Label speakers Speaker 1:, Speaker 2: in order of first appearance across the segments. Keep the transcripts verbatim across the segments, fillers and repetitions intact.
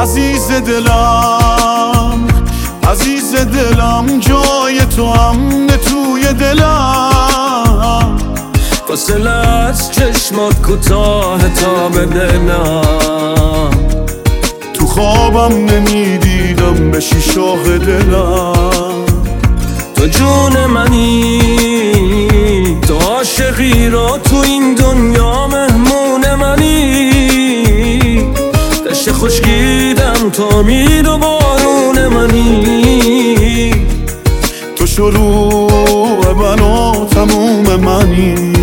Speaker 1: عزیز دلم عزیز دلم جای تو امن توی دلم
Speaker 2: فاصله از چشمات کوتاه تا به دلم
Speaker 1: تو خوابم نمیدیدم بشی شاه دلم
Speaker 2: تو جون منی تو عاشقی را تو این دنیا مهمون منی دشت خشکیدم تو امید و بارون منی
Speaker 1: تو شروع من و تموم منی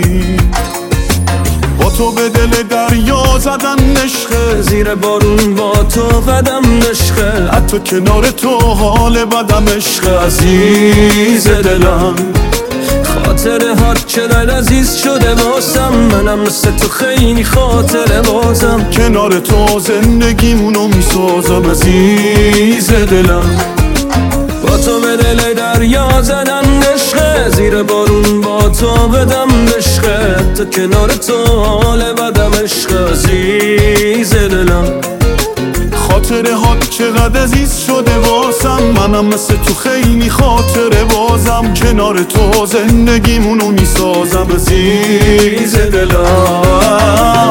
Speaker 1: با تو به دل دریا زدن عشقه
Speaker 2: زیر بارون با تو قدم نشخه
Speaker 1: حتی کنار تو حال بدم عشق عزیز دلم
Speaker 2: خاطره هات چقدر عزیز شده واسم منم مثل تو خیلی خاطره بازم
Speaker 1: کنار تو زندگیمونو میسازم عزیز دلم
Speaker 2: با تو به دل دریا زدن عشقه زیر بارون با تو بدم عشقه تا کنار تو حال بدم عشق عزیز دلم
Speaker 1: خاطره هات چقدر عزیز شده واسم منم مثل تو خیلی خاطره بازم کنار تو زندگیمونو میسازم عزیز دلم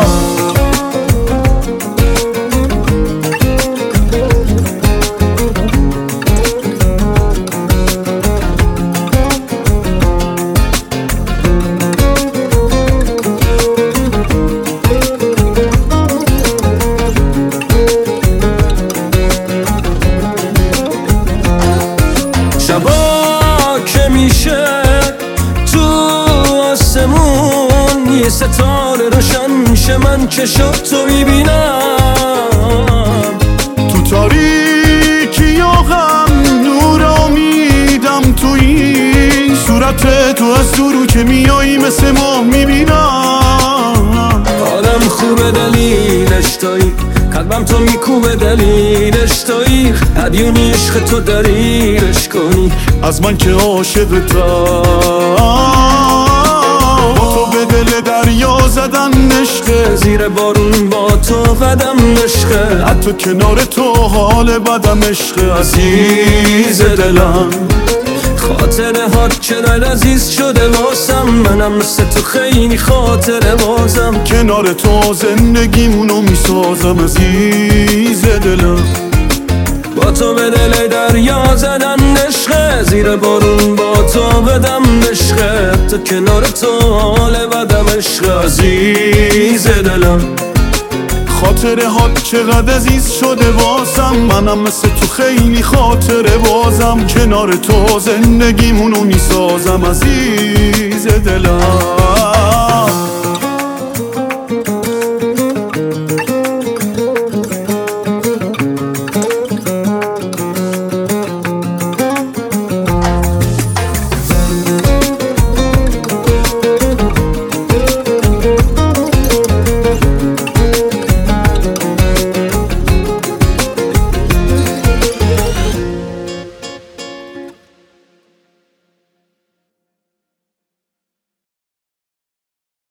Speaker 2: شبا که میشه تو آسمون یه ستاره روشن میشه من چشاتو میبینم
Speaker 1: تو تاریکی و غم نور امیدم تو این صورت تو از دورو که میایی مثل ما میبینم
Speaker 2: آدم خوبه دلیلش تویی قلبم تو میکوبه دلیلش تویی هدیونی عشق تو دلیلش کنی
Speaker 1: از من که عاشقتم با تو به دل دریا زدن عشقه
Speaker 2: زیر بارون با تو قدم عشقه
Speaker 1: حتی کنار تو حال بدم عشق عزیز دلم
Speaker 2: خاطره هات چقدر عزیز شده واسم منم مثل تو خیلی خاطره بازم
Speaker 1: کنار تو زندگیمونو میسازم عزیز دلم
Speaker 2: با تو به دل دریا زدن عشقه زیر بارون با تو بدم عشقه تا کنار تو حال بدم عشق عزیز دلم
Speaker 1: خاطره هات چقدر عزیز شده واسم منم مثل تو خیلی خاطره بازم کنار تو زندگیمونو میسازم عزیز دلم